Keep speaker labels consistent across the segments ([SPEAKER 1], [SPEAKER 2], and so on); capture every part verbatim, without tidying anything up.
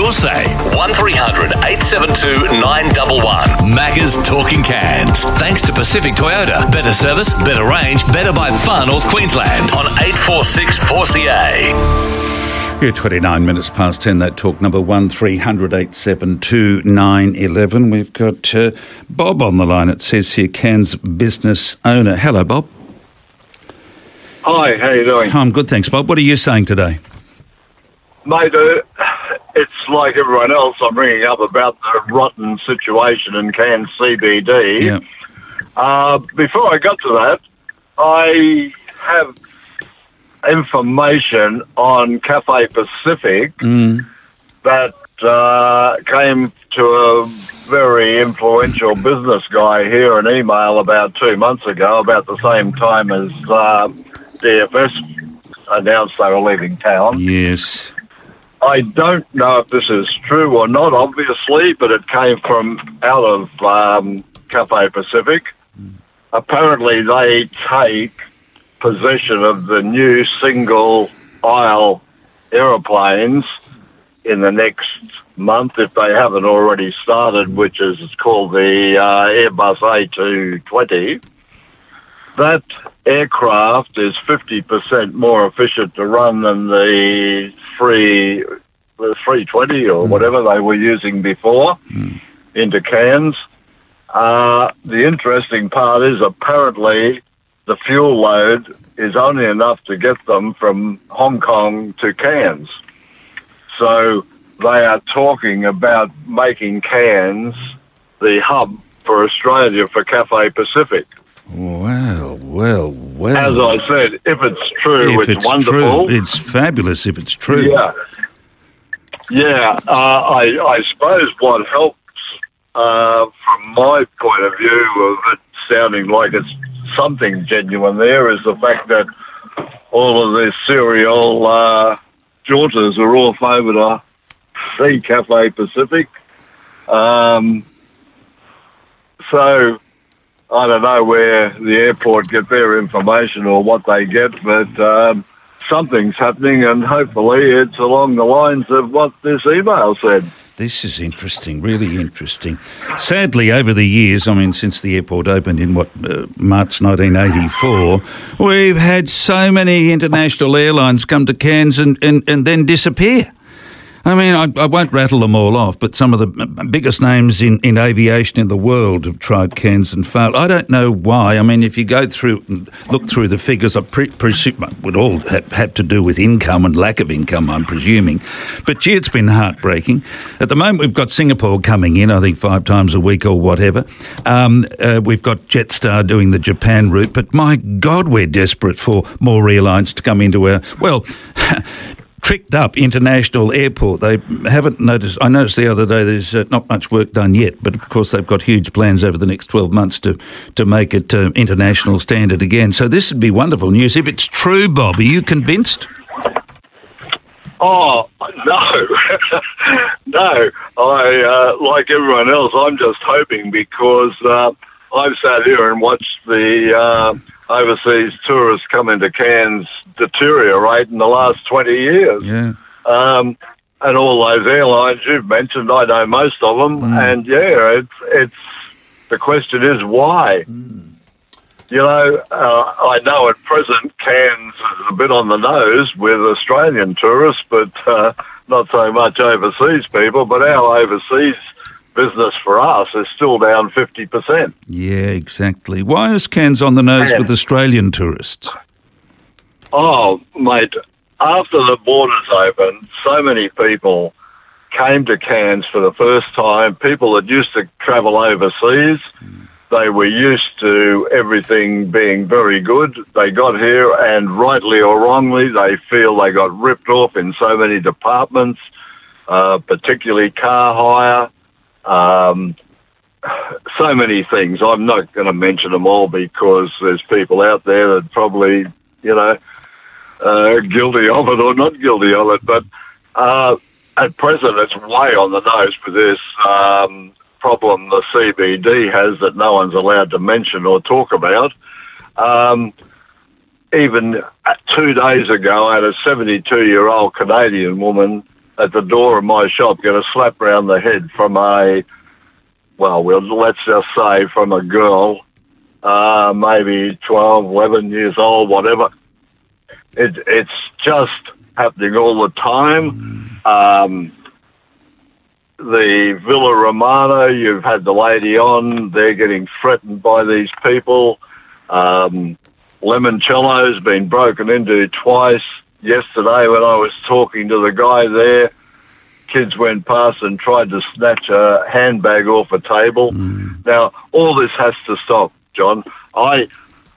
[SPEAKER 1] your say. one three hundred eight seven two nine one one. Macca's Talking Cans. Thanks to Pacific Toyota. Better service, better range, better by far North Queensland on eight four six four C A.
[SPEAKER 2] Yeah, twenty-nine minutes past ten, that talk number one three hundred eight seven two nine one one. We've got uh, Bob on the line. It says here, Cairns business owner. Hello, Bob.
[SPEAKER 3] Hi, how you doing?
[SPEAKER 2] I'm good, thanks, Bob. What are you saying today?
[SPEAKER 3] Mate, uh, it's like everyone else. I'm ringing up about the rotten situation in Cairns C B D.
[SPEAKER 2] Yeah.
[SPEAKER 3] Uh, before I got to that, I have information on Cafe Pacific
[SPEAKER 2] Mm.
[SPEAKER 3] that uh, came to a very influential business guy here an email about two months ago, about the same time as uh, D F S announced they were leaving town.
[SPEAKER 2] Yes.
[SPEAKER 3] I don't know if this is true or not, obviously, but it came from out of um, Cafe Pacific. Mm. Apparently they take possession of the new single-aisle aeroplanes in the next month, if they haven't already started, which is called the uh, Airbus A two twenty. That aircraft is fifty percent more efficient to run than the three, the three twenty or mm. whatever they were using before mm. into Cairns. Uh, the interesting part is apparently the fuel load is only enough to get them from Hong Kong to Cairns. So they are talking about making Cairns the hub for Australia for Cafe Pacific.
[SPEAKER 2] Well, well, well.
[SPEAKER 3] As I said, if it's true,
[SPEAKER 2] if
[SPEAKER 3] it's,
[SPEAKER 2] it's
[SPEAKER 3] wonderful.
[SPEAKER 2] True, it's fabulous if it's true.
[SPEAKER 3] Yeah. Yeah, uh, I, I suppose what helps uh, from my point of view of it sounding like it's something genuine there is the fact that all of the serial uh, jaunters are off over to see Cafe Pacific. Um, so I don't know where the airport get their information or what they get, but um, something's happening, and hopefully it's along the lines of what this email said.
[SPEAKER 2] This is interesting, really interesting. Sadly, over the years, I mean, since the airport opened in, what, uh, March nineteen eighty-four, we've had so many international airlines come to Cairns and, and, and then disappear. I mean, I, I won't rattle them all off, but some of the biggest names in, in aviation in the world have tried Cairns and failed. I don't know why. I mean, if you go through and look through the figures, I pre- presume it would all have, have to do with income and lack of income, I'm presuming. But, gee, it's been heartbreaking. At the moment, we've got Singapore coming in, I think, five times a week or whatever. Um, uh, we've got Jetstar doing the Japan route. But, my God, we're desperate for more airlines to come into our, well... tricked up international airport. They haven't noticed. I noticed the other day there's uh, not much work done yet, but of course they've got huge plans over the next twelve months to, to make it uh, international standard again. So this would be wonderful news. If it's true, Bob, are you convinced?
[SPEAKER 3] Oh, no. no. I, uh, like everyone else, I'm just hoping because uh, I've sat here and watched the uh, overseas tourists come into Cairns deteriorate in the last twenty years.
[SPEAKER 2] Yeah.
[SPEAKER 3] Um, and all those airlines you've mentioned, I know most of them, mm. and yeah, it's, it's, the question is why? Mm. You know, uh, I know at present Cairns is a bit on the nose with Australian tourists, but uh, not so much overseas people, but our overseas business for us is still down fifty percent.
[SPEAKER 2] Yeah, exactly. Why is Cairns on the nose
[SPEAKER 3] and,
[SPEAKER 2] with Australian tourists?
[SPEAKER 3] Oh, mate, after the borders opened, so many people came to Cairns for the first time. People that used to travel overseas, mm. they were used to everything being very good. They got here and rightly or wrongly, they feel they got ripped off in so many departments, uh, particularly car hire. Um, so many things. I'm not going to mention them all because there's people out there that probably, you know, uh, guilty of it or not guilty of it. But uh, at present, it's way on the nose with this um, problem the C B D has that no one's allowed to mention or talk about. Um, even two days ago, I had a seventy-two-year-old Canadian woman at the door of my shop get a slap round the head from a, well, we'll let's just say from a girl, uh, maybe twelve, eleven years old, whatever. It, it's just happening all the time. Um, the Villa Romana, you've had the lady on, they're getting threatened by these people. Um, Limoncello's been broken into twice. Yesterday when I was talking to the guy there, kids went past and tried to snatch a handbag off a table. Mm. Now, all this has to stop, John. I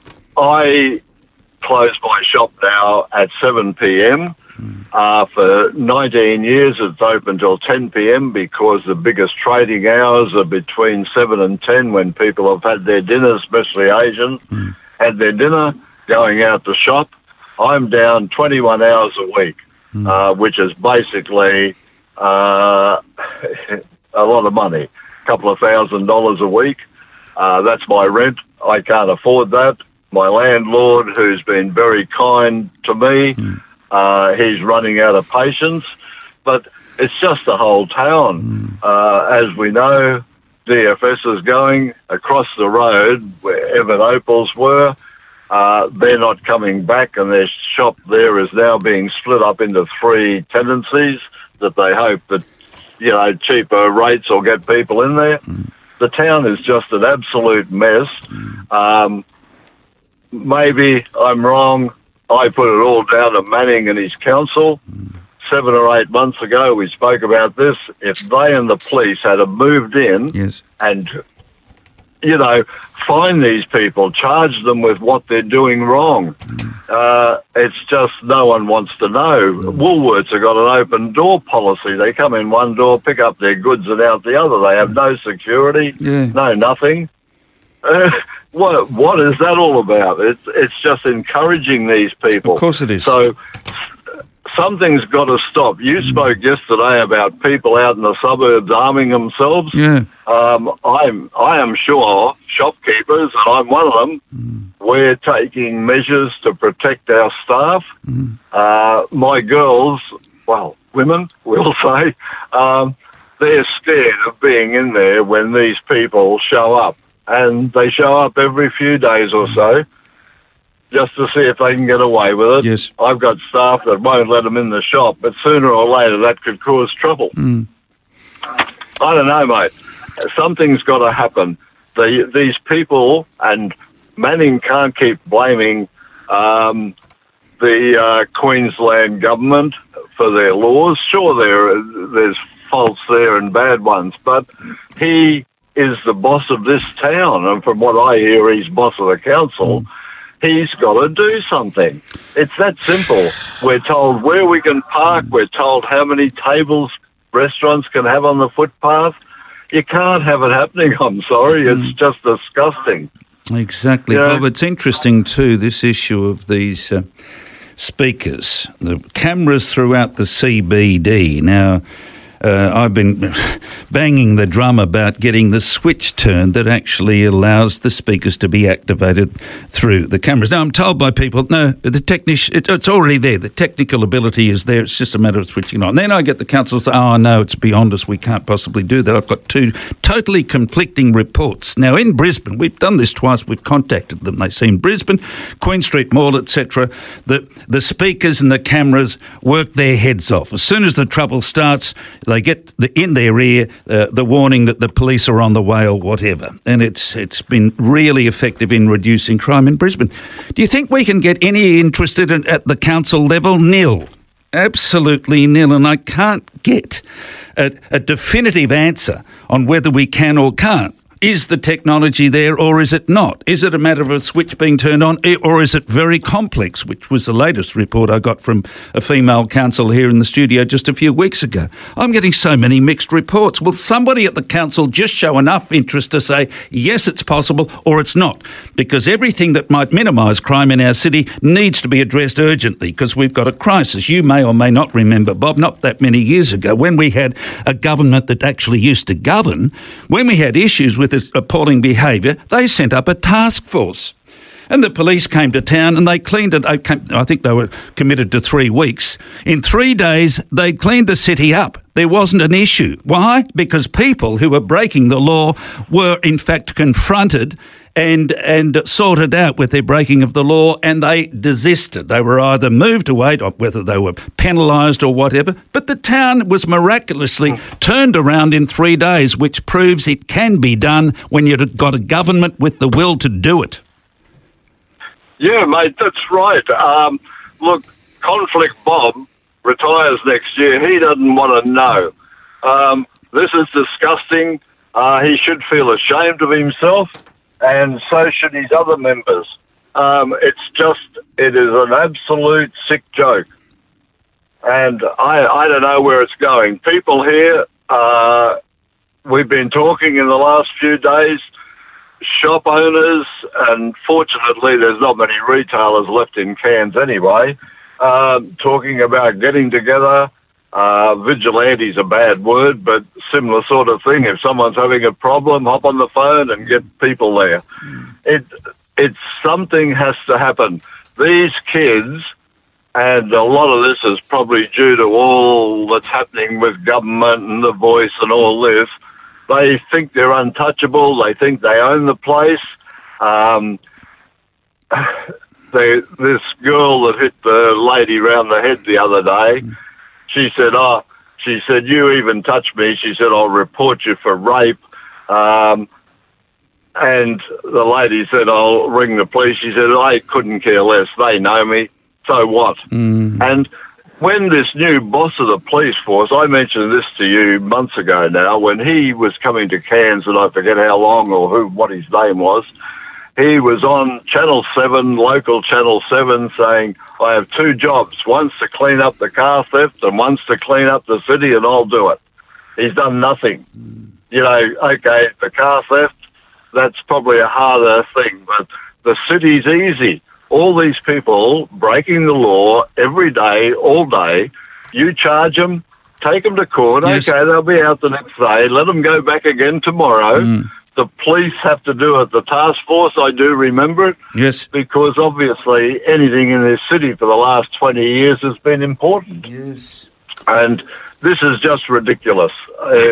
[SPEAKER 3] I close my shop now at seven p.m. Mm. Uh, for nineteen years, it's open till ten p.m. because the biggest trading hours are between seven and ten when people have had their dinner, especially Asians, mm. had their dinner, going out to shop. I'm down twenty-one hours a week, mm. uh, which is basically uh, a lot of money, a couple of thousand dollars a week. Uh, that's my rent. I can't afford that. My landlord, who's been very kind to me, mm. uh, he's running out of patience. But it's just the whole town. Mm. Uh, as we know, D F S is going across the road where Evan Opals were. Uh, they're not coming back, and their shop there is now being split up into three tenancies that they hope that, you know, cheaper rates will get people in there. Mm. The town is just an absolute mess. Mm. Um, maybe I'm wrong. I put it all down to Manning and his council. Mm. Seven or eight months ago, we spoke about this. If they and the police had have moved in
[SPEAKER 2] yes.
[SPEAKER 3] and, you know, find these people, charge them with what they're doing wrong. Mm. Uh, it's just no one wants to know. Mm. Woolworths have got an open door policy. They come in one door, pick up their goods and out the other. They have no security,
[SPEAKER 2] yeah.
[SPEAKER 3] no nothing. Uh, what what is that all about? It's, it's just encouraging these people.
[SPEAKER 2] Of course it is.
[SPEAKER 3] So something's got to stop. You mm. spoke yesterday about people out in the suburbs arming themselves.
[SPEAKER 2] Yeah.
[SPEAKER 3] Um, I'm, I am sure shopkeepers, and I'm one of them, mm. we're taking measures to protect our staff. Mm. Uh, my girls, well, women, we'll say, um, they're scared of being in there when these people show up. And they show up every few days or so, just to see if they can get away with it.
[SPEAKER 2] Yes.
[SPEAKER 3] I've got staff that won't let them in the shop, but sooner or later that could cause trouble.
[SPEAKER 2] Mm.
[SPEAKER 3] I don't know, mate. Something's got to happen. The, these people, and Manning can't keep blaming um, the uh, Queensland government for their laws. Sure, there there's faults there and bad ones, but he is the boss of this town, and from what I hear, he's boss of the council. Mm. He's got to do something. It's that simple. We're told where we can park. We're told how many tables restaurants can have on the footpath. You can't have it happening, I'm sorry. Mm. It's just disgusting.
[SPEAKER 2] Exactly, you know? Bob. It's interesting, too, this issue of these uh, speakers, the cameras throughout the C B D. Now, Uh, I've been banging the drum about getting the switch turned that actually allows the speakers to be activated through the cameras. Now, I'm told by people, no, the technic- it, it's already there. The technical ability is there. It's just a matter of switching on. Then I get the council say, oh, no, it's beyond us. We can't possibly do that. I've got two totally conflicting reports. Now, in Brisbane, we've done this twice. We've contacted them. They say in Brisbane, Queen Street Mall, et cetera, the, the speakers and the cameras work their heads off. As soon as the trouble starts, they get the, in their ear uh, the warning that the police are on the way or whatever. And it's it's been really effective in reducing crime in Brisbane. Do you think we can get any interested in, at the council level? Nil. Absolutely nil. And I can't get a, a definitive answer on whether we can or can't. Is the technology there or is it not? Is it a matter of a switch being turned on or is it very complex, which was the latest report I got from a female council here in the studio just a few weeks ago. I'm getting so many mixed reports. Will somebody at the council just show enough interest to say, yes, it's possible or it's not? Because everything that might minimise crime in our city needs to be addressed urgently because we've got a crisis. You may or may not remember, Bob, not that many years ago, when we had a government that actually used to govern, when we had issues with this appalling behaviour, they sent up a task force. And the police came to town and they cleaned it. I think they were committed to three weeks. In three days, they cleaned the city up. There wasn't an issue. Why? Because people who were breaking the law were in fact confronted and and sorted out with their breaking of the law, and they desisted. They were either moved away, or whether they were penalised or whatever, but the town was miraculously turned around in three days, which proves it can be done when you've got a government with the will to do it.
[SPEAKER 3] Yeah, mate, that's right. Um, look, Conflict Bob retires next year. He doesn't want to know. Um, this is disgusting. Uh, he should feel ashamed of himself, and so should his other members. Um, it's just, it is an absolute sick joke. And I, I don't know where it's going. People here, uh, we've been talking in the last few days, shop owners, and fortunately there's not many retailers left in Cairns anyway, um, talking about getting together. Uh, vigilante's a bad word, but similar sort of thing. If someone's having a problem, hop on the phone and get people there. It, it's something has to happen. These kids, and a lot of this is probably due to all that's happening with government and The Voice and all this, they think they're untouchable. They think they own the place. Um, they, this girl that hit the lady round the head the other day, she said, oh, she said, you even touch me. She said, I'll report you for rape. Um, and the lady said, I'll ring the police. She said, I couldn't care less. They know me. So what? Mm. And when this new boss of the police force, I mentioned this to you months ago now, when he was coming to Cairns, and I forget how long or who, what his name was, he was on Channel seven, local Channel seven, saying, I have two jobs. One's to clean up the car theft and one's to clean up the city, and I'll do it. He's done nothing. Mm. You know, okay, the car theft, that's probably a harder thing, but the city's easy. All these people breaking the law every day, all day, you charge them, take them to court, yes. Okay, they'll be out the next day, let them go back again tomorrow. Mm. The police have to do it. The task force, I do remember it.
[SPEAKER 2] Yes.
[SPEAKER 3] Because obviously anything in this city for the last twenty years has been important.
[SPEAKER 2] Yes.
[SPEAKER 3] And this is just ridiculous. Uh,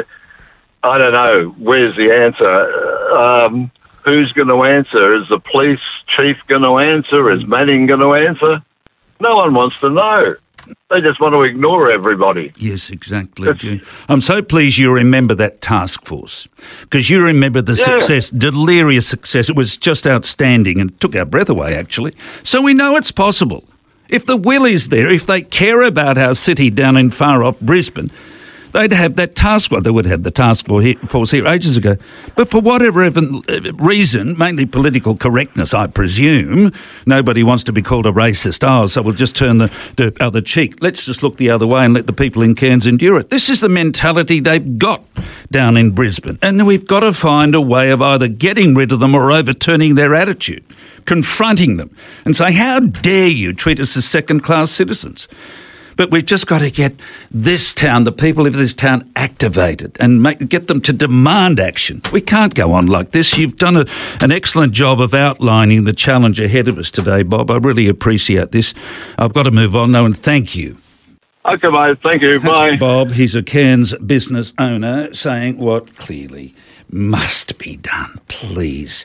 [SPEAKER 3] I don't know. Where's the answer? Um, who's going to answer? Is the police chief going to answer? Is Manning going to answer? No one wants to know. They just want to ignore everybody.
[SPEAKER 2] Yes, exactly. I'm so pleased you remember that task force, because you remember the yeah. success, delirious success. It was just outstanding and took our breath away, actually. So we know it's possible. If the will is there, if they care about our city down in far off Brisbane, they'd have that task force. They would have the task force here ages ago. But for whatever reason, mainly political correctness, I presume, nobody wants to be called a racist. Oh, so we'll just turn the, the other cheek. Let's just look the other way and let the people in Cairns endure it. This is the mentality they've got down in Brisbane. And we've got to find a way of either getting rid of them or overturning their attitude, confronting them and saying, how dare you treat us as second-class citizens? But we've just got to get this town, the people of this town, activated and make, get them to demand action. We can't go on like this. You've done a, an excellent job of outlining the challenge ahead of us today, Bob. I really appreciate this. I've got to move on now, and thank you.
[SPEAKER 3] Okay, mate. Thank you.
[SPEAKER 2] That's
[SPEAKER 3] Bye.
[SPEAKER 2] Bob. He's a Cairns business owner saying what clearly must be done. Please